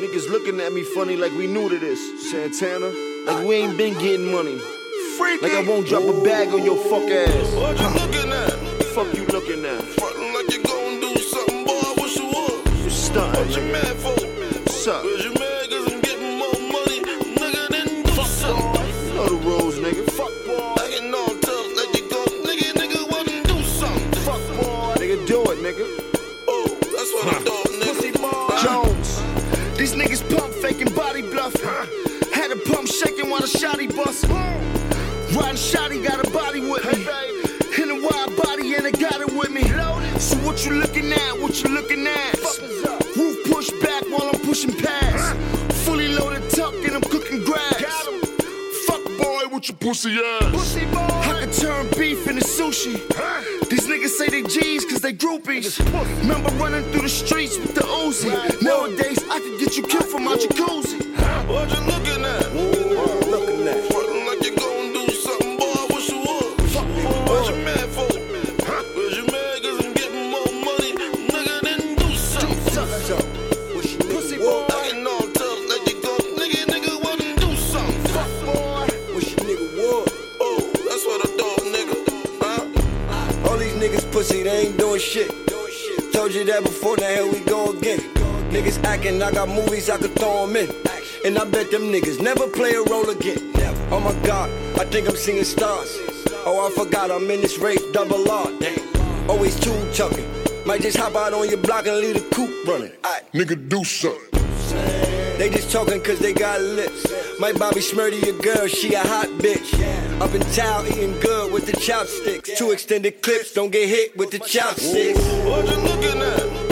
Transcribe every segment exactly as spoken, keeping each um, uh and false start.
niggas looking at me funny like we new to this. Santana, like we ain't been getting money. Freaky. Like I won't drop a bag on your fuck ass. What you looking at? Fuck you looking at? Frontin' like you gon' do something, boy, I wish you would. You stuntin'. What you mad for? What's up? Cause you mad cause I'm getting more money, nigga, then do something. You know the rules, nigga. Fuck boy. I can all tell, let you go, nigga, nigga, why don't do something? Fuck boy. Nigga, do it, nigga. Oh, that's what I thought, nigga. Pussy boy. Jones. These niggas pump faking body bluffing. Had a pump shaking while the shotty bustin'. Riding shotty got a body with me. In a wide body and I got it with me. So what you looking at? What you looking at? Roof push back while I'm pushing past. Fully loaded tuck and I'm cooking grass. Fuck boy with your pussy ass. I can turn beef into sushi. These niggas say they G's cause they groupies. Remember running through the streets with the Uzi. Nowadays I can get you killed from my jacuzzi. What you looking at? Looking at. Frontin' like you gon' do something, boy, I wish you would. What you mad for? Cause you mad cause I'm getting more money, nigga, then do something. Pussy boy. I can all tell, let you go, nigga, nigga, why don't do something? Fuck boy. Wish a nigga would. Oh, that's what I thought, nigga. Huh? All these niggas pussy, they ain't doing shit. Told you that before, now here we go again. Niggas acting, I got movies I could throw them in. And I bet them niggas never play a role again. Oh my God, I think I'm seeing stars. Oh, I forgot I'm in this race, double R. Damn. Always two chucking. Might just hop out on your block and leave the coupe running. Aye. Nigga, do something. They just talking cause they got lips. Might Bobby Smurdy your girl, she a hot bitch. Up in town eating good with the chopsticks. Two extended clips, don't get hit with the chopsticks. What you looking at?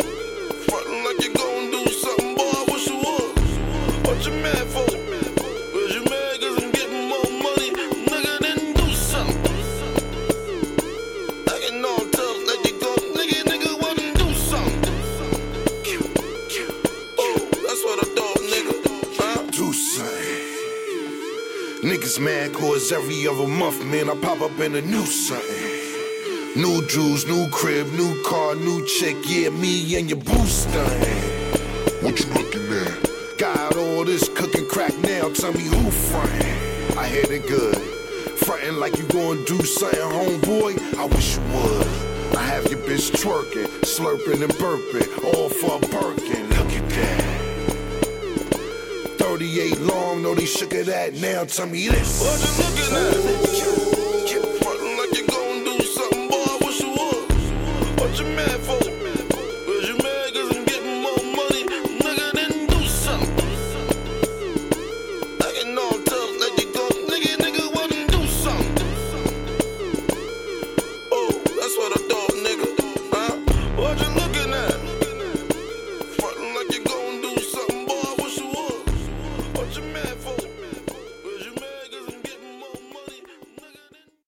Frontin' like you gon' do something, boy, I wish you would. What you mad for? Cause you mad cause I'm getting more money, nigga, then do something. I can all tell, let you go, nigga, nigga, why don't do something? Oh, that's what I thought, nigga. Huh? Do something. Niggas mad cause every other month, man, I pop up in a new something. New jewels, new crib, new car, new chick, yeah, me and your boo stuntin'. What you looking at? Got all this cooking crack now, tell me who frontin'. I hit it good. Frontin' like you gon' do something, homeboy, I wish you would. I have your bitch twerking, slurping and burping, all for a Birkin, look at that. thirty-eight long, know they shook at that now, tell me this. What you looking at?